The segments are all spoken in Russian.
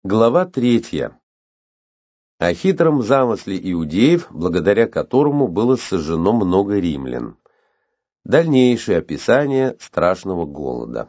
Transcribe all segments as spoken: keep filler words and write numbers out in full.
Глава третья. О хитром замысле иудеев, благодаря которому было сожжено много римлян. Дальнейшее описание страшного голода.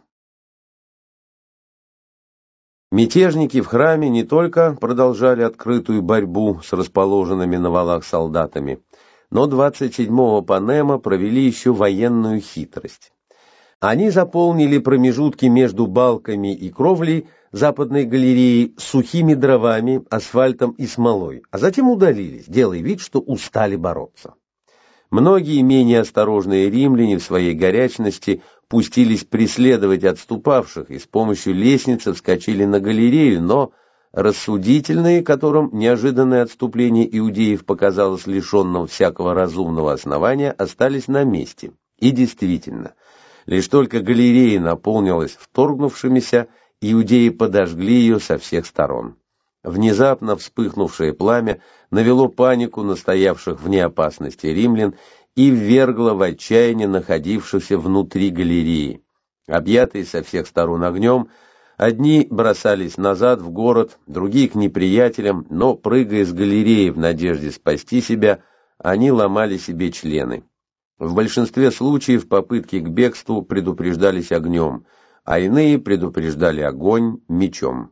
Мятежники в храме не только продолжали открытую борьбу с расположенными на валах солдатами, но двадцать седьмого Панема провели еще военную хитрость. Они заполнили промежутки между балками и кровлей западной галереи сухими дровами, асфальтом и смолой, а затем удалились, делая вид, что устали бороться. Многие менее осторожные римляне в своей горячности пустились преследовать отступавших и с помощью лестницы вскочили на галерею, но рассудительные, которым неожиданное отступление иудеев показалось лишенным всякого разумного основания, остались на месте. И действительно, лишь только галерея наполнилась вторгнувшимися, иудеи подожгли ее со всех сторон. Внезапно вспыхнувшее пламя навело панику на стоявших вне опасности римлян и ввергло в отчаяние находившихся внутри галереи. Объятые со всех сторон огнем, одни бросались назад в город, другие к неприятелям, но, прыгая с галереи в надежде спасти себя, они ломали себе члены. В большинстве случаев попытки к бегству предупреждались огнем, а иные предупреждали огонь мечом.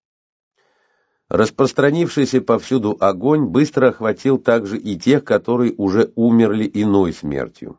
Распространившийся повсюду огонь быстро охватил также и тех, которые уже умерли иной смертью.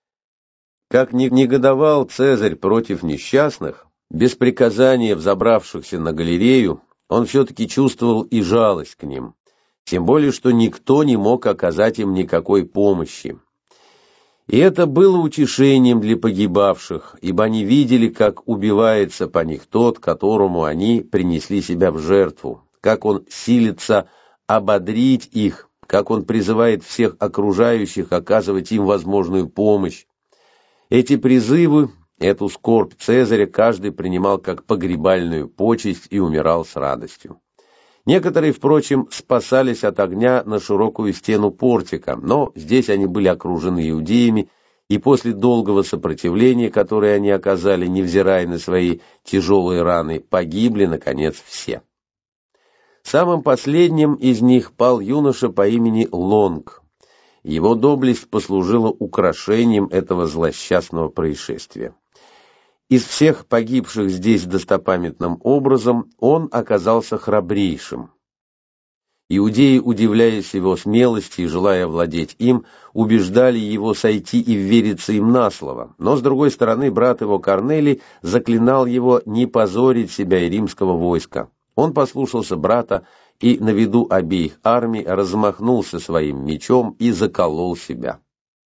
Как ни негодовал Цезарь против несчастных, без приказания взобравшихся на галерею, он все-таки чувствовал и жалость к ним, тем более что никто не мог оказать им никакой помощи. И это было утешением для погибавших, ибо они видели, как убивается по них тот, которому они принесли себя в жертву, как он силится ободрить их, как он призывает всех окружающих оказывать им возможную помощь. Эти призывы, эту скорбь Цезаря каждый принимал как погребальную почесть и умирал с радостью. Некоторые, впрочем, спасались от огня на широкую стену портика, но здесь они были окружены иудеями, и после долгого сопротивления, которое они оказали, невзирая на свои тяжелые раны, погибли, наконец, все. Самым последним из них пал юноша по имени Лонг. Его доблесть послужила украшением этого злосчастного происшествия. Из всех погибших здесь достопамятным образом он оказался храбрейшим. Иудеи, удивляясь его смелости и желая владеть им, убеждали его сойти и ввериться им на слово, но, с другой стороны, брат его Корнелий заклинал его не позорить себя и римского войска. Он послушался брата и на виду обеих армий размахнулся своим мечом и заколол себя.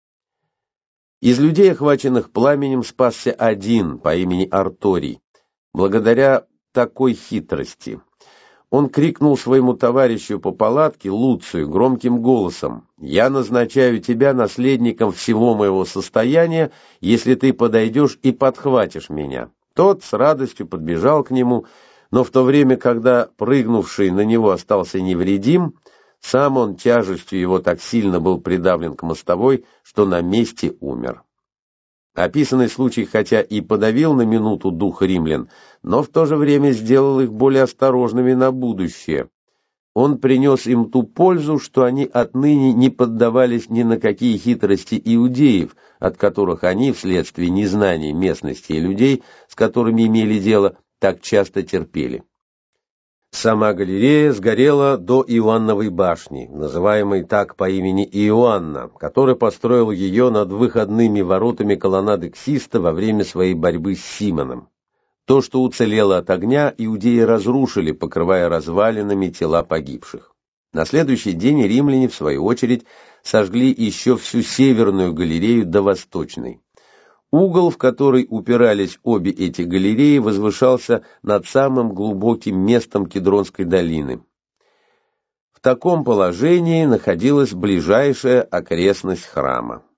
Из людей, охваченных пламенем, спасся один по имени Арторий. Благодаря такой хитрости он крикнул своему товарищу по палатке Луцию громким голосом: «Я назначаю тебя наследником всего моего состояния, если ты подойдешь и подхватишь меня». Тот с радостью подбежал к нему, но в то время, когда прыгнувший на него остался невредим, сам он тяжестью его так сильно был придавлен к мостовой, что на месте умер. Описанный случай хотя и подавил на минуту дух римлян, но в то же время сделал их более осторожными на будущее. Он принес им ту пользу, что они отныне не поддавались ни на какие хитрости иудеев, от которых они, вследствие незнания местности и людей, с которыми имели дело, так часто терпели. Сама галерея сгорела до Иоанновой башни, называемой так по имени Иоанна, который построил ее над выходными воротами колоннады Ксиста во время своей борьбы с Симоном. То, что уцелело от огня, иудеи разрушили, покрывая развалинами тела погибших. На следующий день римляне, в свою очередь, сожгли еще всю северную галерею до восточной. Угол, в который упирались обе эти галереи, возвышался над самым глубоким местом Кедронской долины. В таком положении находилась ближайшая окрестность храма.